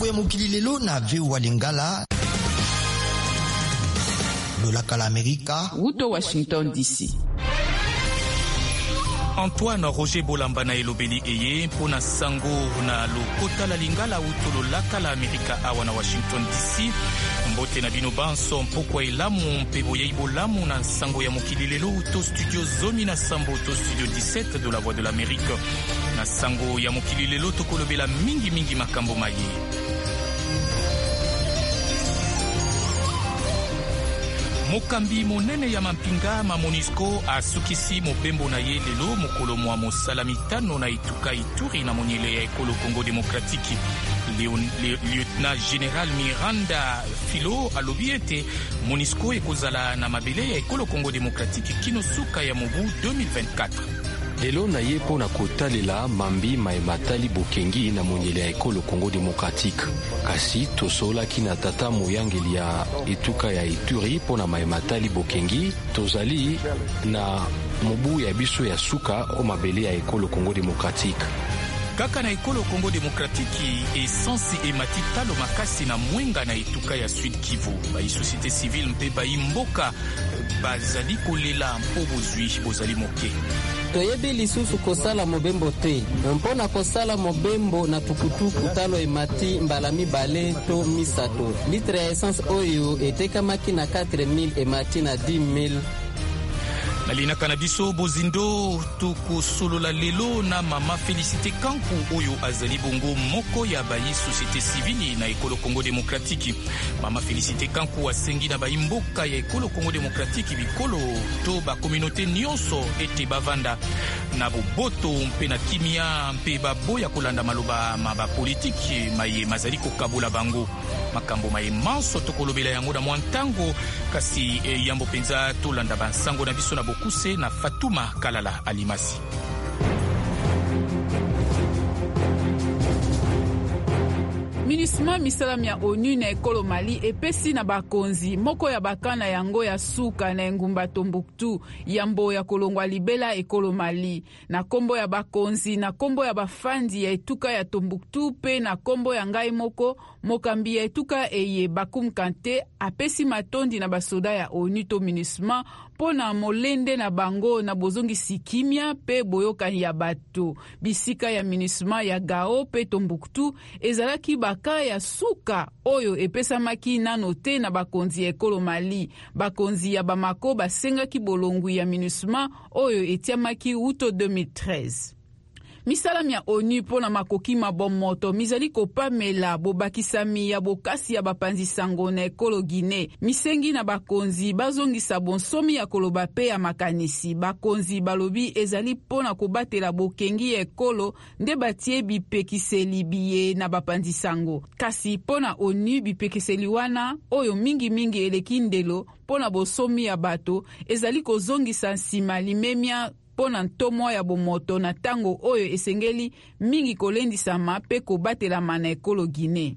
ya mokili lelo na VOA Lingala. Lolaka la Amerika. Wuto Washington DC. Antoine Roger Bolamba na elobeli eye mpona sango na lokota la Lingala wuto lolaka la Amerika awa na Washington DC. Mbote na bino banso mpokwa elamu mpe boyei bolamu na sango ya mokili lelo to studio zomi na sambo to studio 17 de la Voix de l'Amérique. Na sango ya mokili lelo tokolobela mingi makambo maye. Mokambi monene ya mampinga ma MONUSCO asukisi mobembo na ye lelo mokolo mwa mosala mitano na etuka Ituri na monyele ya ekolo Congo Démocratique. Lieutenant Général Miranda Filo alobi ete MONUSCO ekozala na mabele ya ekolo Congo Démocratique kino suka ya mobu 2024. Lelo na ye pona kotalela mambi maematali bokengi na monyele ya ekolo Congo Démocratique. Kasi tosolaki na tata moyangeli ya etuka ya Ituri pona maematali bokengi tozali na mobu ya biso ya suka o mabele ya ekolo Congo Démocratique. Kaka na ekolo Congo Démocratique esansi emati talo makasi na mwenga na etuka ya Sud Kivu. Ba société civile mpe ba imboka bazali kolela mpo bozali moke. Toyebi lisusu kosala mobembo te. Mpona kosala mobembo na tukutuku talo emati mbala mibale to misato. Litre ya essence oyo etekamaki na 4000 emati na 10000. Nalina kanabiso bozindo tukusolola lelo na mama Félicité Kanku oyo azali bongo moko ya bayi société civile na ekolo Congo Démocratique. Mama Félicité Kanku asengi na baimboka ya ekolo Congo Démocratique bikolo to ba communauté nyonso ete bavanda na boboto mpe na kimia mpe baboya kolanda maloba maba politique maye mazali kokabula bango. Makambo maye manso tokolobela yango na mwantango kasi yambo penza tolanda bansango na biso na Bokuse na Fatuma Kalala Alimasi. MINUSMA misalam ya ONU na ekolo Mali epesi na bakonzi moko ya bakana yango ya suka na engumba Tombouctou yambo ya kolongwa libela ekolo Mali na kombo ya bakonzi na kombo ya bafandi ya etuka ya Tombouctou pe na kombo ya ngai moko mokambi ya etuka eye Bakum Kante apesi matondi na basoda ya ONU to MINUSMA pona molende na bango na bozongi sikimia pe boyokani ya bato. Bisika ya MINUSMA ya Gao pe Tombouctou ezalaki baka ya suka oyo epesamaki nano te na bakonzi ya ekolo Mali. Bakonzi ya Bamako basengaki bolongwi ya MINUSMA oyo etiamaki uto 2013. Misalam ya ONU pona makoki mabomoto mizali kopamela bobakisami ya bokasi ya bapanzi sango na ekolo Guinée. Misengi na bakonzi bazongisa bonsomi ya koloba pe ya makanisi. Bakonzi balobi ezali pona kobatela bokengi ya ekolo nde batie bipekiseli biye na bapanzi sango. Kasi pona ONU bipekiseli wana oyo mingi eleki ndelo pona bosomi ya bato ezali kozongisa nsima limemia pona ntomo ya bomoto na tango oyo esengeli mingi kolendisama pe kobatelama na ekolo Guinée.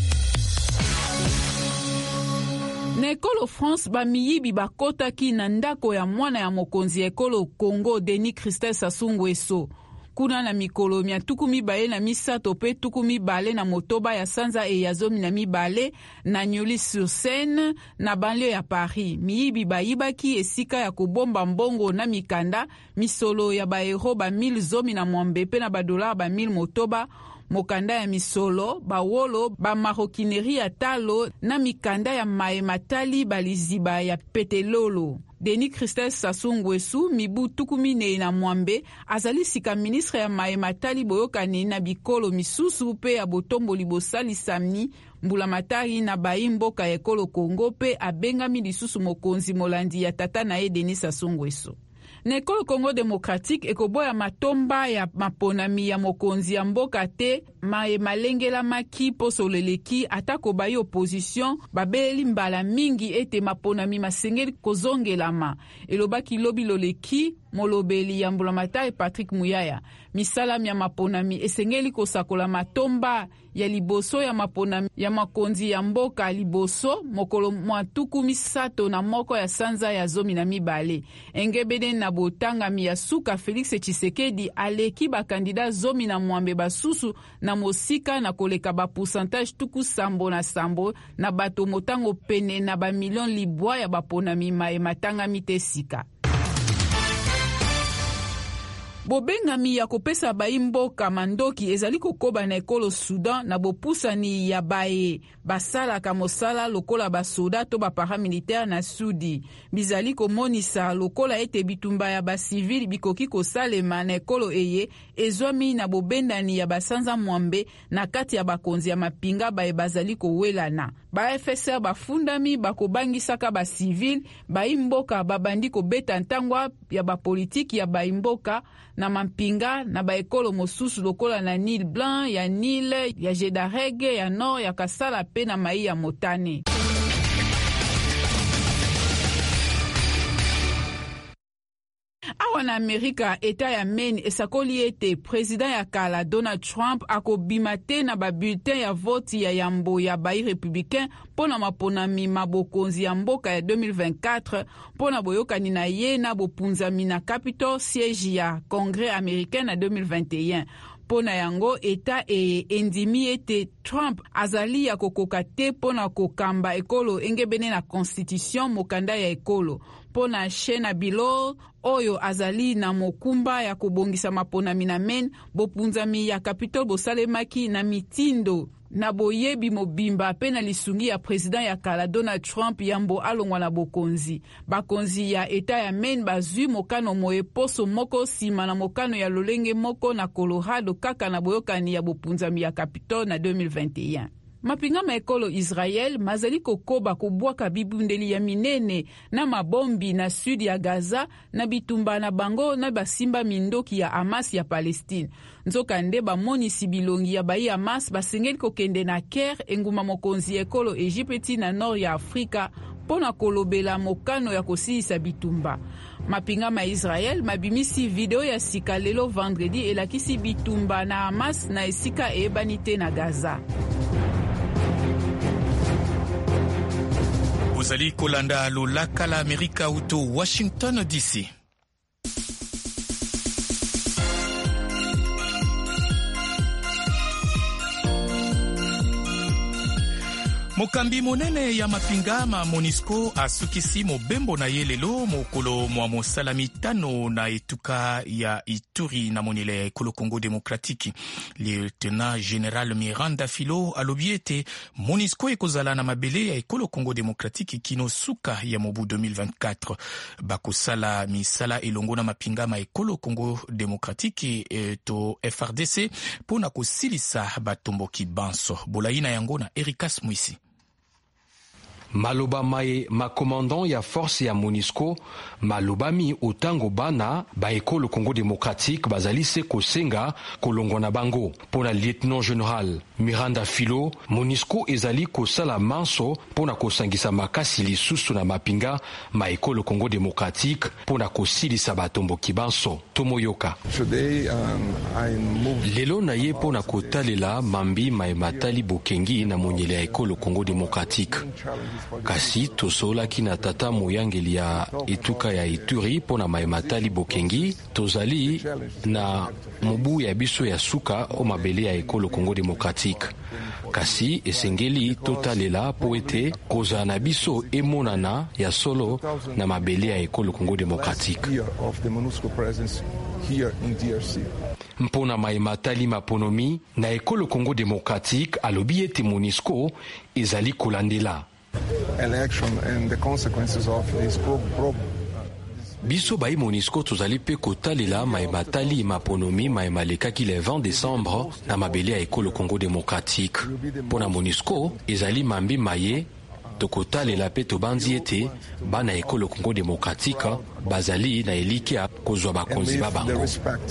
Na ekolo France bamiyibi bakotaki na ndako ya mwana ya mokonzi ya ekolo Congo Denis Christel Sassou Nguesso. Kuna na mikolo mia tukumi bale na misato pe tukumi bale na motoba ya sanza e ya zomi na mibale na Neuilly-sur-Seine na banlieue ya Paris. Miyibi bayibaki esika ya kobomba mbongo na mikanda misolo ya baero ba 1000 zomi na mwambe pe na badolar ba 1000 motoba mokanda ya misolo, bawolo, ba maroquinerie ya talo na mikanda ya maematali baliziba ya petelolo. Denis Christel Sassou Nguesso mibu tukumine na mwambe azali sika ministre ya maematali boyokani na bikolo misusu pe ya botomboli bosali samni mbula matari na baimboka ya ekolo Congo pe abengami lisusu mokonzi molandi ya tata na ye Denis Sassou Nguesso. Na ekolo Congo Démocratique ekoboya matomba ya maponami ya mokonzi ya mboka te malengela maki poso leleki atako bayi opposition babeli mbala mingi ete maponami masengeli kozongelama. Elobaki lobi loleki molobeli ya mbulamatari Patrick Muyaya. Misalam ya maponami esengeli kosakola matomba ya liboso ya maponami ya makonzi ya mboka liboso mokolo mwatuku misato na moko ya sanza ya zomi na mibale. Engebede na botangami ya suka Félix Tshisekedi aleki bakandida zomi na mwambe basusu na na mosika na koleka ba pourcentage tuku sambo na sambo na bato motango pene na ba million libwa ya baponami mayema tangami te sika. Bobengami ya kopesa baimboka mandoki ezali kokoba na ekolo Sudan na bopusani ya baye basalaka mosala lokola basoda to baparamilitaire na Sudi. Bizali komonisa lokola ete bitumba ya basivili bikoki kosalema na ekolo eye ezwami na bobendani ya basanza mwambe na kati ya bakonzi ya mapinga baye bazali kowelana. Ba FSR bafundami bakobangisaka basivili baimboka babandi kobeta ntangwa ya bapolitiki ya baimboka na mampinga na baekolo mosusu lokola na Nil Blanc, ya Nil, ya Jedarege, ya Nord, ya Kasala pe na mai ya motane. Awa na Amerika, eta ya Maine esakoli ete president ya kala Donald Trump akobima te na babulletin ya voti ya yambo ya bayi républicain pona maponami mabokonzi ya mboka ya 2024 pona boyokani na ye na bopunzami na Capitol siège ya Congrès américain na 2021. Pona yango eta endimi ete Trump azali ya kokoka te pona kokamba ekolo engebene na constitution mokanda ya ekolo. Pona Shena Bilo oyo azali na mokumba ya kobongisa maponami na Maine, bopunzami ya Capitol bosalemaki na mitindo na boyebi mobimba pe na lisungi ya president ya kala Donald Trump yambo alongwa na bokonzi. Bakonzi ya eta ya Maine bazwi mokano moye poso moko sima na mokano ya lolenge moko na Colorado kaka na boyokani ya bopunzami ya Capitol na 2021. Mapinga maekolo Israel mazali kokoba kubwaka bibundeli ya minene na mabombi na sudi ya Gaza na bitumba na bango na basimba mindoki ya Hamas ya Palestine. Nzoka nde bamonisi bilongi ya bayi Hamas basengeli kokende na Caire enguma mokonzi ekolo Egypte na nord ya Afrika pona kolobela mokano ya kosilisa bitumba. Mapinga ma Israel mabimisi video ya sika lelo vendredi elakisi bitumba na Hamas na esika ebanite na Gaza. Bozali kolanda lolaka la Amerika uto Washington DC. Mokambi monene ya mapinga ma Monisco asukisi mobembo na ye lelo mokolo mwa mosala mitano na etuka ya Ituri na monele ya ekolo Congo Démocratique. Lieutenant Général Miranda Filo alobi ete Monisco ekozala na mabele ya ekolo Congo Démocratique kino suka ya mobu 2024. Bakosala misala elongo na mapinga ma ekolo Congo Démocratique to FRDC pona kosilisa batomboki banso. Bolaina yango na Erikas Mwisi. Maloba mae makomandant ya force ya Monisco malobami otango bana ba ekolo Congo Démocratique bazali se kosenga kolongo na bango. Pona lieutenant général Miranda Filo, Monisco ezali kosala manso pona kosangisa makasi lisusu na mapinga ma ekolo Congo Démocratique pona kosilisa batomboki banso. Tomoyoka lelo na ye pona kotalela mambi maematali bokengi na monyele ya ekolo Congo Démocratique. Kasi tosolaki na tata moyangeli ya etuka ya Ituri pona maematali bokengi tozali na mobu ya biso ya suka o mabele ya ekolo Congo Démocratique. Kasi esengeli totalela po ete koza na biso emonana ya solo na mabele ya ekolo Congo Démocratique. Mpona maematali maponomi na ekolo Congo Démocratique alobi ete Monisco ezali kolandela election and the consequences of this biso bayi Monisco tozali pe kotalela maematali maponomi maemalekaki le 20 décembre na mabele ya ekolo Congo Démocratique. Pona Monisco ezali mambi maye tokotalela pe tobandi ete bana ekolo Congo Démocratique bazali na elikia kozwa bakonzi babango.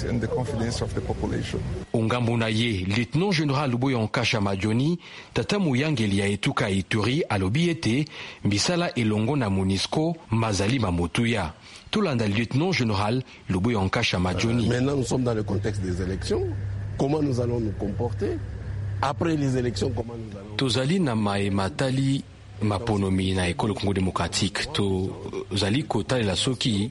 Ongambo na ye, lieutenant général Luboya Nkasha Majoni, tata muyangeli ya etuka Ituri alobi ete mbisala elongo na Monisco mazali mamotuya. Tolanda lieutenant général Luboya Nkasha Majoni. Maintenant nous sommes dans le contexte des élections. Comment nous allons nous comporter? Après les élections, comment nous allons... Tozali na maematali maponomi na ekolo Congo Démocratique to zali kotalela soki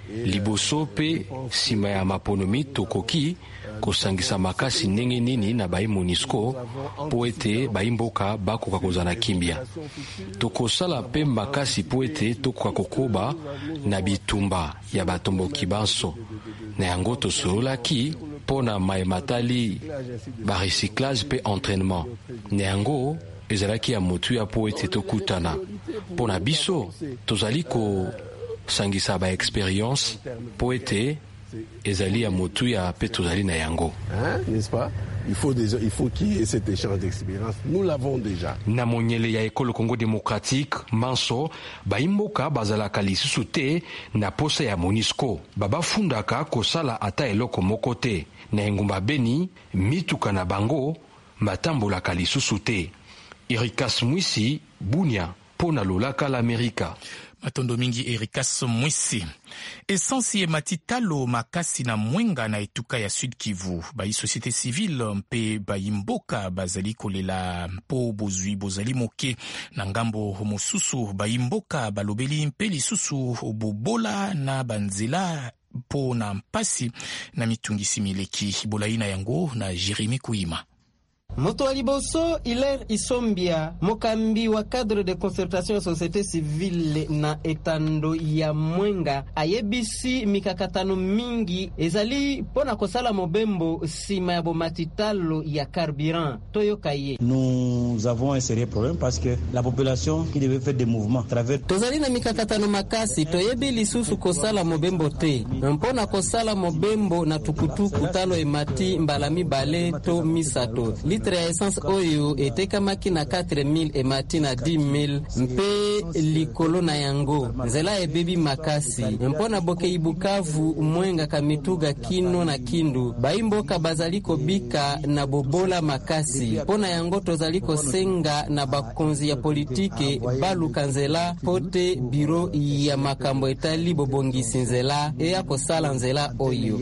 liboso pe nsima ya maponomi tokoki kosangisa makasi ndenge nini na bai MONUSCO po ete bai mboka bakoka kozala kimia. Tokosala pe makasi po ete tokoka kokoba na bitumba ya batomboki banso. Na yango tosololaki pona maematali ba recyclage pe entraînement. Na yango ezalaki ya motu ya po ete tokutana. Pona biso tozali ko sangisa ba expérience po ete ezali ya motu ya pe tozali na yango. N'est-ce pas? Il faut qu'il y ait cet échange d'expérience. Nous l'avons déjà. Na monyele ya ekolo Congo démocratique manso baimboka bazalaka lisusu te na posa ya MONUSCO. Babafundaka kosala ata eloko moko te. Na engumba Beni mituka na bango matambolaka lisusu te. Erikas Mwisi Bunia pona lolaka l'Amerika. Matondo mingi Erikas Mwisi. Essence matitalo makasi na mwenga na etuka ya Sud Kivu. Bai société civile mpe bai mboka bazali kolela mpo bozui bozali moke na ngambo mosusu bai mboka balobeli mpe lisusu bobola na banzela po na mpasi na mitungisi mileki. Bolaina yango na Jeremy Kuima. Moto wa liboso Hilaire Isombia, mokambi wa cadre de concertation ya société civile na etando ya mwenga, ayebisi mikakatano mingi ezali pona kosala mobembo sima ya bomatitalo ya carburant. Toyokaye. Nous avons un sérieux problème parce que la population qui devait faire des mouvements travers tozali na mikakatano makasi toyebi lisusu kosala mobembo te. Mpona kosala mobembo na tukutuku talo emati mbalami bale to misato. Litre ya essence oyo etekamaki na 4000 emati na 10000 mpe likolo na yango. Nzela ebebi makasi. Mpona Bokei Bukavu mwenga kamituga kino na kindu. Baimboka bazali kobika na bobola makasi. Pona yango tozali kosenga na bakonzi ya politike baluka nzela pote biro ya makambo etali bobongisi nzela eya kosala nzela oyo.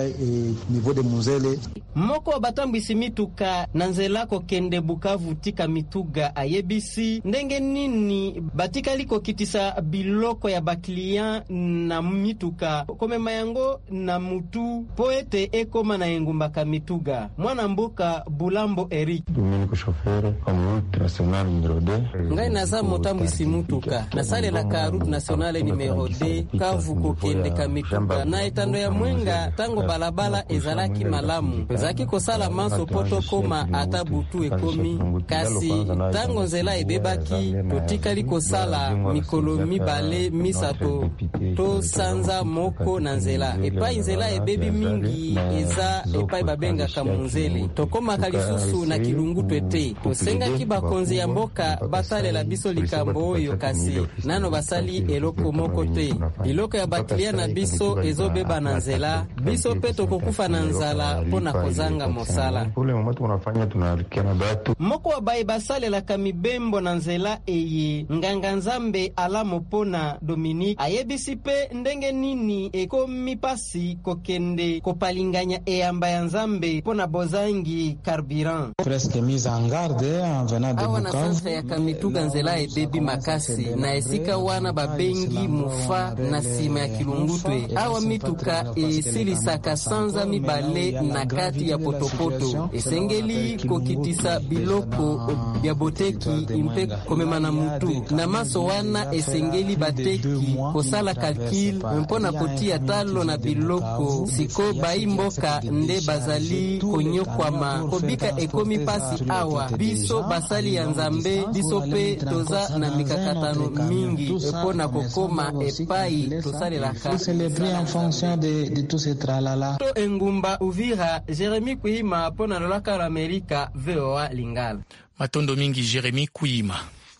Moko wa batambwisi mituka na nzela kokende Bukavu tika mituga ayebisi ndenge nini batikali kokitisa biloko ya bakliyan na mituka komema yango na mutu poete ekoma na engumba ka mituga. Mwana mboka Bulambo Eric ngai naza motambwisi mutuka nasalela ka route nationale numero 2 Kavu kokende ka mituga na etando ya mwenga tango balabala ezalaki malamu zaki kosala manso poto koma ata butu ekomi kasi tango nzela ebebaki totikali kosala mikolo mibale misato to sanza moko na nzela epai nzela ebebi mingi eza epai babenga kamunzele tokomaka lisusu na kilungutu ete tosengaki bakonzi ya mboka batalela biso likambo oyo kasi nano basali eloko moko te biloko ya baklia na biso ezobeba na nzela biso pe tokokufa na nzala pona kozanga mosala. Moko wa bai basalela kamibembo na nzela eye nganga nzambe alamo pona Dominique ayebisi pe ndenge nini ekomi pasi kokende kopalinganya eyamba ya nzambe pona bozangi carburant. Presque mise en garde en venant de Bukavu. Awa na ya kamituga nzela ebebi makasi na esika wana babengi mufa na sima ya kilungutwe. Awa mituka esilisaka sanza mibale na kati ya potopoto. Esengeli kokitisa biloko ya boteki impe komema na mutu. Na maso wana esengeli bateki kosala kalkil mpona kotia talo na biloko. Siko baimboka nde bazali konyokwama. Kobika ekomi pasi awa. Biso basali ya nzambe, biso pe toza na mikakatano mingi. Epona kokoma epai tosalelaka. Célébrer en fonction de tout ce tralala. To engumba Uvira, Jeremy Kuima pona lolaka l'Amerika, VOA Lingala. Matondo mingi Jeremy Kuima.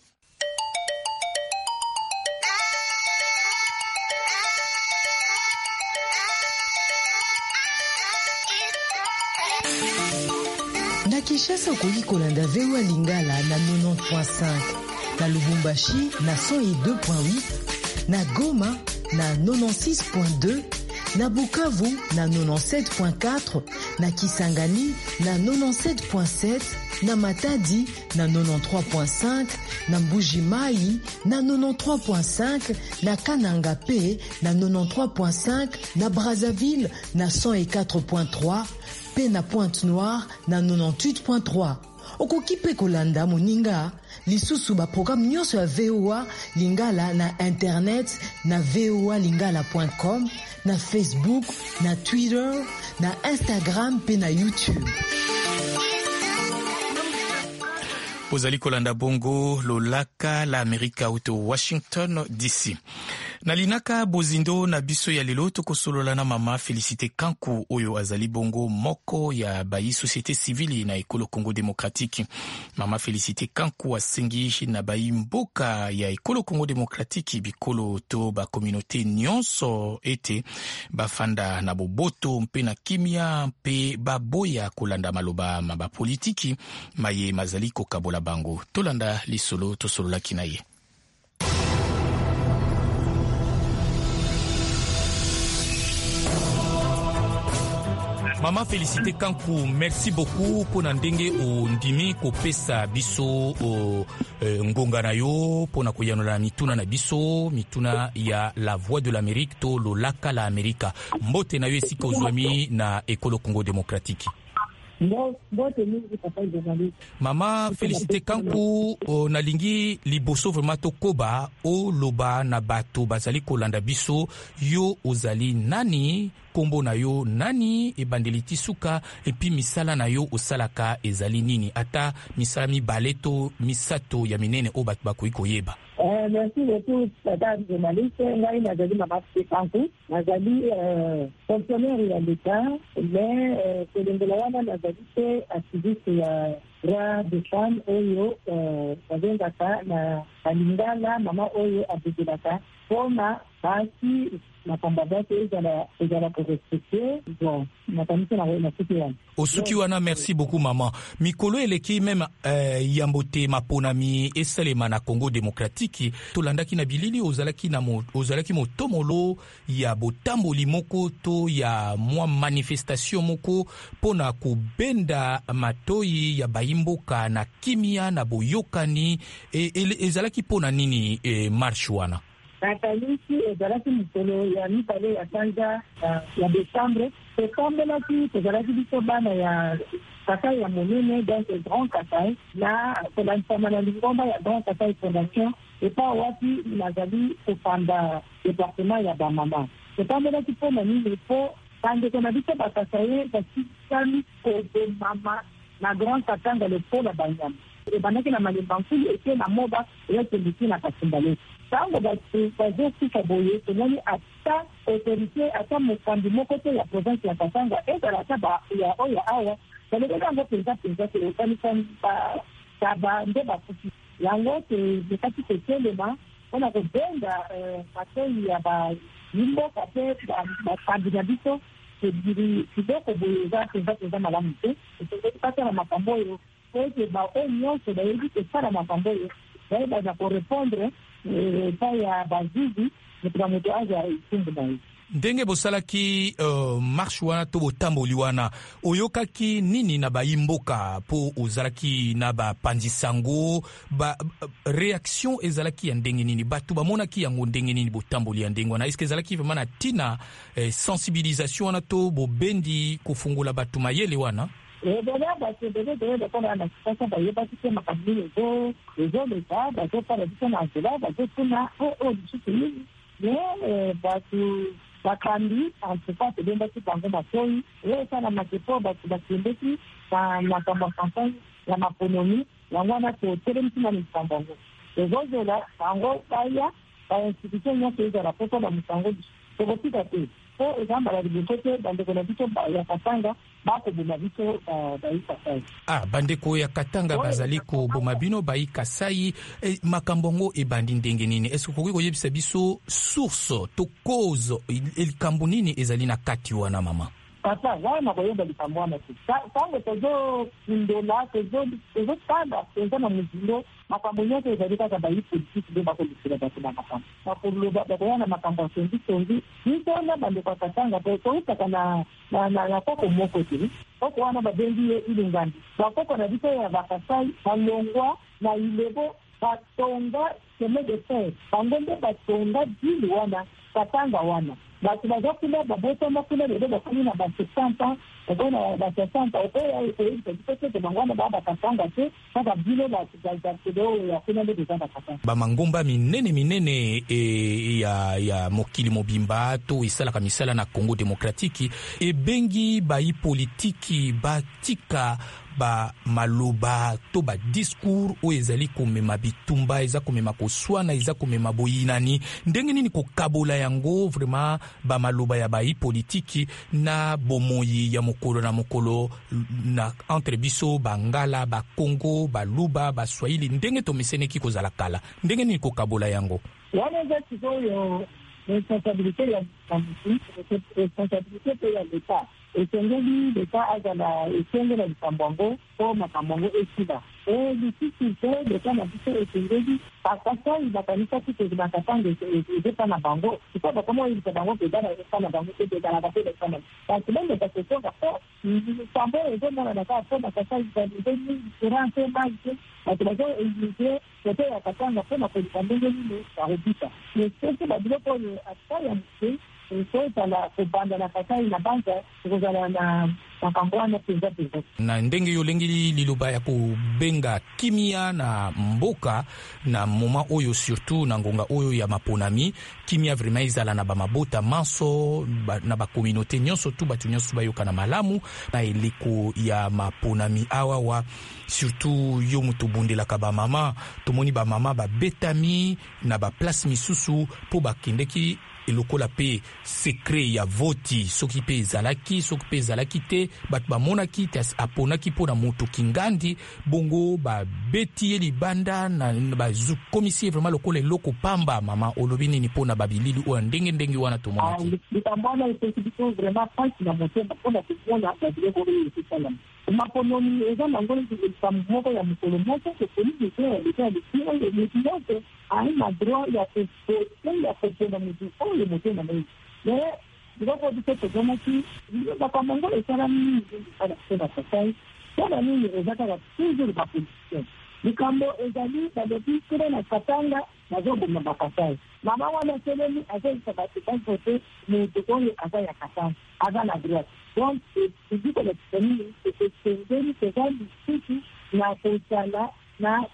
Na Kinshasa okoki kolanda VOA Lingala na 90.5, na Lubumbashi na 102.8, na Goma na 96.2, na Bukavu na 97.4, na Kisangani na 97.7, na Matadi na 93.5, na Mbuji-Mayi na 93.5, na Kananga P na 93.5, na Brazzaville na 104.3, pe na Pointe-Noire na 98.3. Okoki pe kolanda moninga lisusu ba programme nyonso ya VOA Lingala na internet na voalingala.com, na Facebook, na Twitter, na Instagram pe na YouTube. Ozali kolanda bongo lolaka la Amerika uto Washington DC. Nalinaka bozindo na biso ya lelo tokosolola na mama Félicité Kankou oyo azali bongo moko ya bayi société civile na ekolo Congo démocratique. Mama Félicité Kankou asengi na bayi mboka ya ekolo Congo démocratique bikolo to ba communauté nyonso ete bafanda na boboto mpe na kimia mpe baboya kolanda maloba maba politiki maye mazali kokabola bango. Tolanda lisolo tosolola kinaye. Mama Félicité Kankou, merci beaucoup pour ndenge o ndimi kopesa biso ngonga na yo pona koyanola mituna na biso mituna ya la voix de l'Amérique to lolaka la Amerika. Mbote na yo esika ozwami na ekolo Congo démocratique. Mama Félicité Kankou, nalingi liboso vraiment tokoba o loba na bato bazali kolanda biso yo ozali nani, kombo na yo nani, ebandeliti suka epi misala na yo osalaka ezali nini, ata misala mibaleto misato ya minene o bato bakoki koyeba. Merci beaucoup, madame journaliste. Ngai nazali Mama Félicité Kankou, nazali fonctionnaire ya l'État, mais kolongola wana nazali te activiste ya droit de femme oyo bazengaka na Lingala, mama oyo abezelaka mpona basi makambo basi ezala korespecte bon makanisi na suki wana osuki wana. Merci beaucoup mama. Mikolo eleki meme yambote maponami esalema na Congo démocratique tolandaki na bilili ozalaki motomolo ya botamboli moko to ya mwa manifestation moko pona kobenda matoi ya bayimboka na kimia na boyokani ezalaki pona nini marche wana? Nakanisi ezalaki mikolo ya mibale ya sanza ya décembre ekambelaki tozalaki biso bana ya Kasai ya monene donc Grand Kasai na kolanisama na lingomba ya Grand Kasai Fondation epa wapi nazali kopanda département ya bamama ekambelaki mpona nini po bandeko na biso bakasaye basikali kobemama na Grand Katanga lepola banyama ebandaki na malemba nkulu ete na moba eyakendiki na Kasimbale tango bazosika boye tomoni ata autorité ata mokambi moko te ya province ya Katanga ezala ata ya oyo awa balobeli yango mpenza te okanisa nde bakufi yango tekati kotelema mpona kobenda matoi ya bayimboka te bakambi na biso ebiri kidoko boye eza mpenza malamu te etongeli kata na makambo oyo ete baoyo nyonso bayebi kesala makambo oyo bayebana korepondre pa ya bazizi moto moto aza etumbu na ye. Ndenge bosalaki marche wana to botamboli wana oyokaki nini na bayimboka po ozalaki na bapanzisango réaction ezalaki ya ndenge nini bato bamonaki yango ndenge nini botamboli ya ndenge wana eske ezalaki vraiment na tina sensibilisation wana to bobendi kofungola bato mayele wana? Ebona basendele bakona na kisasa bayebaki te makambo ezoleka bazopala biso na nzela bazotuna lisusu nini me bato bakambi antuka tobendaki bango matoi esala makepo bato bakendeki na makambo ya campagne ya maponomi yango wana totelemisi na misambo yango ezozela bango baya bainstitution nyonso ezala po tola misango tokotika te po ezambala liboso te bandeko na biso ya Katanga bakoboma biso bayi Kasai. Bandeko ya Katanga bazali koboma bino bayi Kasai makambo ngo ebandi ndenge nini? Est-ce que koki koyebisa biso source to cause elikambo nini ezali na kati wana mama? papa wana boyeba likambwana tu tango tozo kundola tozo tanda penza na muzindo makambo nyonso ezali kaka bayipolitiki nde bakolisila bato na makambo bakoloba bakoya na makambo ya songi nisona bandeko ya Katanga toutaka na koko moko te koko wana babengi ye ilingandi bakoko na biso ya bakasai balongwa na ilebo batonga chemin de fer bango nde batonga dili wana Katanga wana bato bazokuna babotama kuna lelo bakoni na ba60 ekona ba60 okoya ekotete bangwana bakatanga te kaka bino bakido ya kuna nde bezanga Katanga bamangomba minene ya mokili mobimba to esalaka misala na Congo démocratique ebengi bayi politiki batika ba maloba to ba discours o ezali komema bitumba eza komema koswana eza komema boyinani ndenge nini kokabola yango vraiment ba maloba ya bayi politiki na bomoyi ya mokolo na mokolo na entre biso bangala ba Congo ba Luba ba Swahili ndenge to meseneki kozala kala ndenge nini kokabola yango wana eza sikoyo responsabilité ya responsabilité ya l'État esengeli leta azala esengela likambo yango po makambo yango esila lisisi te leta na biso esengeli bakasai bakanisaki kozima Katanga ezepa na bango iko bakoma oyebisa bango pedala ezepa na bango te bezalaka pe lesana kasi bende basetonga po likambo ezomonana kaka po bakasai ezemiserance mai te bato bazoexige leta ya Katanga mpo na kolika ndenge nini bakobika mesese babiloko oyo ata ya moke ezala kobanda na Kasai na banza kozala na makambo wana penza na ndenge yo lengi liloba ya kobenga kimia na mboka na moma oyo surtout na ngonga oyo ya maponami kimia vraiment ezala na bamabota manso na bakominote nyonso tu batu nyonso bayoka na malamu na eleko ya maponami awawa surtout yo mutu bundelaka bamama tomoni bamama babetami na baplace misusu po bakendeki elokola pe secret ya voti soki pe ezalaki te bato bamonaki te aponaki mpo na moto kingandi bongo babeti ye libanda na bakomisi vraiment lokola eloko pamba mama olobi nini mpo na babilili oyo ndenge wana tomonaki likambo wana epesi biso vraiment pasi na motema mpona komona babiloko oyo esalama maponami eza nango likambo moko ya mokolo moko kopolisi te leta ya lisio oyo motu nyonso aye na droit ya kopona motu oyo motema na ye mais biloko biso tozomaki makambo yango esalami ezala te na Kasai mpona nini eza kaka toujours bapoliticien likambo ezali balobi kuna na Katanga bazoboma bakasai mama wana selemi azoyisa bato bazote motu oyo aza ya Katanga aza na droite donc eziko na tisanini esengeli eza lisusu na kozala na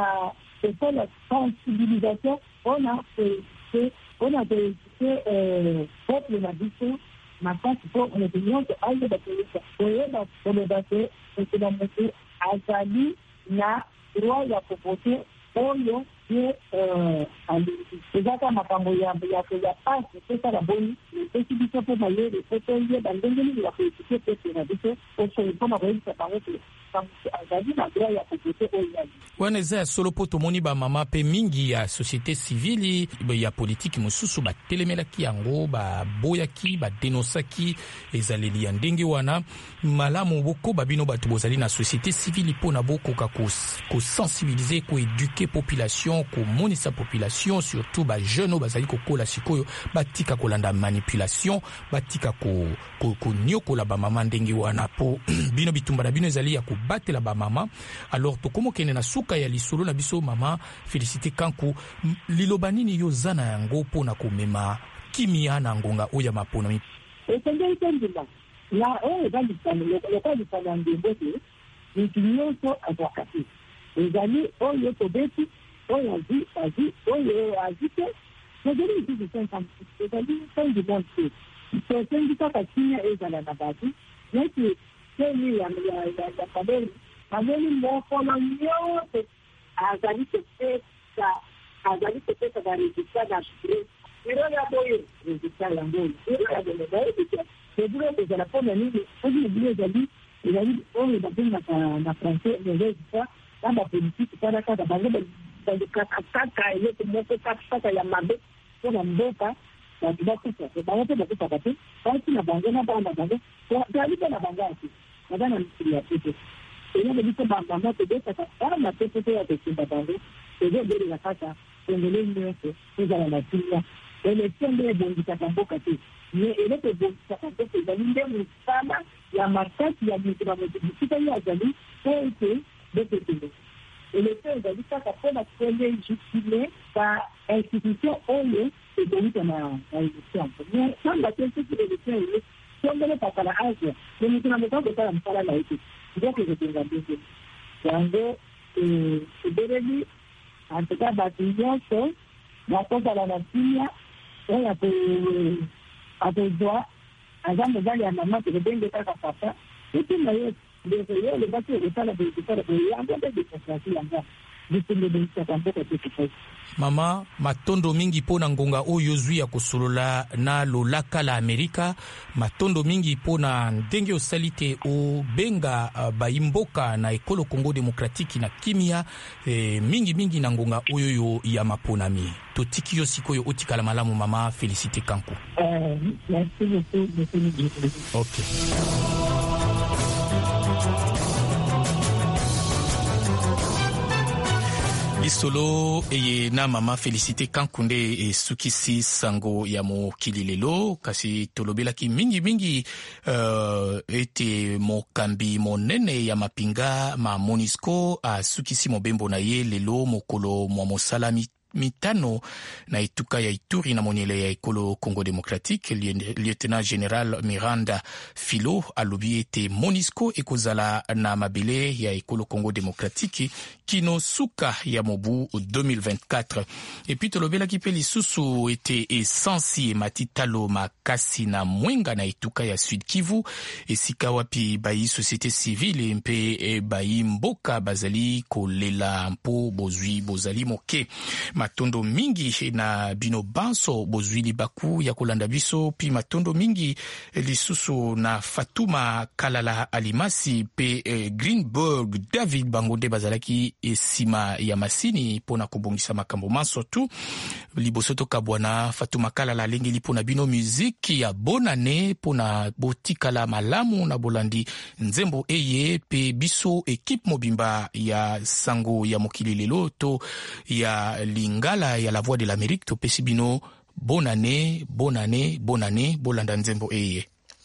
kosala sensibilisation mpona koedike peuple na biso makasi mpo moto nyonso ayeba koyeba koyeba koloba te moto na moto azali na droit ya kovote oyo ye alingi ezaka makambo ya pasi pesala boni epesi biso mpo mayele po toyeba ndenge nini ya koedike peuple na biso mpona koyebisa bango te azali na droit ya kovote oyo ali wana eza ya solo mpo tomoni bamama mpe mingi ya société civile ya politiki mosusu batelemelaki yango baboyaki badenosaki ezaleli ya ndenge wana malamu bokoba bino bato bozali na société civile mpona bokoka kosensibilize koeduke population komonisa population surtout bajeune oyo bazali kokola sikoyo batika kolanda manipulation batika konyokola bamama ndenge wana po bino bitumba na bino ezali ya kobatela bamama alors tokomokende na suka ya lisolo na biso mama Félicité Kanku liloba nini yo zana yango mpona komema kimia na ngonga oyo ya maponami esengeli te ndima na oyo eza lokola lisano ya ndembo te motu nyonso azwaka te ezali oyo tobeti oyo azi oyo azi te ezali lisusu ezali fin du monde te tosengi kaka kimia ezala na bato neti teni ya kabeli kabeli mokolo nyonso azali kopesa baresultat na biro ya boye resultat yango biro ya boye ebilo ezala mpona nini ozi ebilo ezali oyo babengaka na français resultat na bapolitiki kana kaka bango balukaka kaka eloko moko kaka ya mabe mpona mboka bato bakufa bango mpe bakufaka te bati na bango na bana bango toali mpe na bango ate baza na mikili ya pete elenge biso bamama tobetaka bana te pete ya kosimba bango tozobelela kaka kongole nyonso ezala na kimia elektio nde ebongisaka mboka te me eloko ebongisaka mboka ezali nde mosala ya makasi ya moto na moto bisika ye azali po ete bepetele elektio ezali kaka mpona kolégitime ba institution oyo ezalika na élection mais sanga te soki élection eyo tongele kaka na age me moto na moto akosala mosala na ye te donc ezopenga ndenge yango ebeleli en tout cas bato nyonso bakozala na kimia oyo akozwa aza mobali ya mama tokobenge kaka papa etima ye ndeko ye olobaki okosala boyekosala boye yango nde demokrasi yanga bisungebekisaka mboka te kokasi mama matondo mingi pona ngonga oyo zwi ya kosolola na lolaka la Amerika matondo mingi pona ndenge osali te obenga bayimboka na ekolo Congo Démocratique na kimia mingi na ngonga oyo yo ya maponami totiki yo sikoyo otikala malamu mama Félicité Kanku. Merci beaucoup, monsieur. Ok. Isolo eye na mama Félicité Kankunde esukisi sango ya mokili lelo kasi tolobelaki mingi ete mokambi monene ya mapinga ma MONUSCO asukisi mobembo na ye lelo mokolo mwa mosala mitano na etuka ya Ituri na monyele ya ekolo Congo Démocratique. Lieutenant Général Miranda Filo alobi ete MONUSCO ekozala na mabele ya ekolo Congo Démocratique kino suka ya mobu 2024. Epi tolobelaki pe lisusu ete esansi matitalo makasi na mwenga na etuka ya Sud Kivu esika wapi bayi société civile mpe bayi mboka bazali kolela mpo bozali moke matondo mingi na bino banso bozwi libaku ya kolanda biso pi matondo mingi lisusu na Fatuma Kalala Alimasi pe Greenberg David Bangonde bazalaki esima ya masini pona kobongisa makambo manso tu liboso tokabwana Fatuma Kalala lengeli pona bino muziki ya bonane pona botikala malamu na bolandi nzembo eye pe biso ekipe mobimba ya sango ya mokili lelo to ya lingala ya la voix de l'Amérique to pesi bino bonne année bolanda nzembo eye.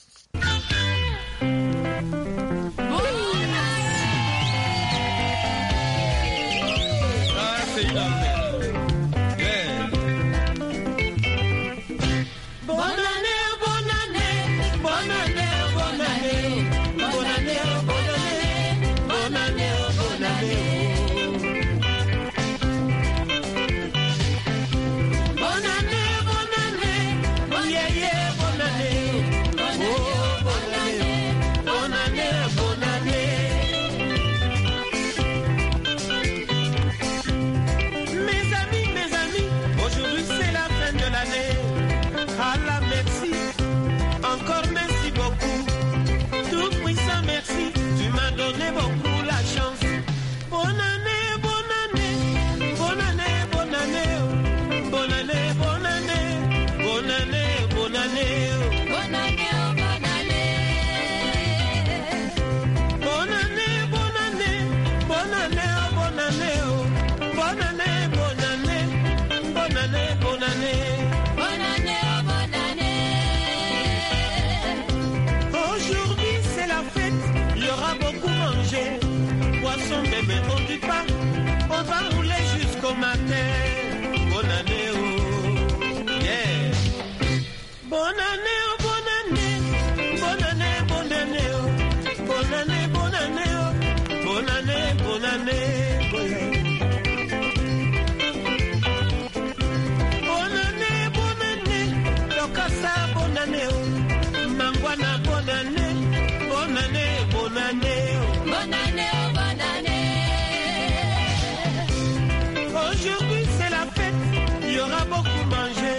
Aujourd'hui c'est la fête, il y aura beaucoup mangé.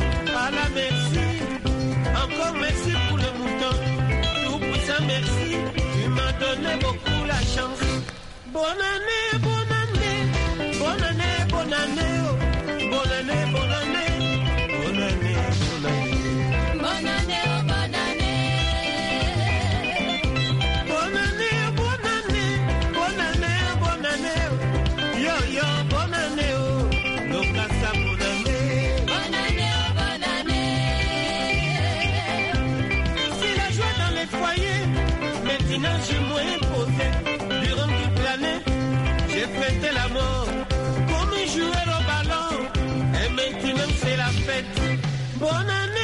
À la merci, encore merci pour le mouton. Tout puissant merci, tu m'as donné beaucoup la chance. Bonne année, bonne année, bonne année, bonne année, oh. Bonne année, bonne année, bonne année, bonne année. maintenant j'ai moins posé. Durant toute l'année, j'ai fêté la mort comme un joueur au ballon. Et maintenant c'est la fête. Bonne année.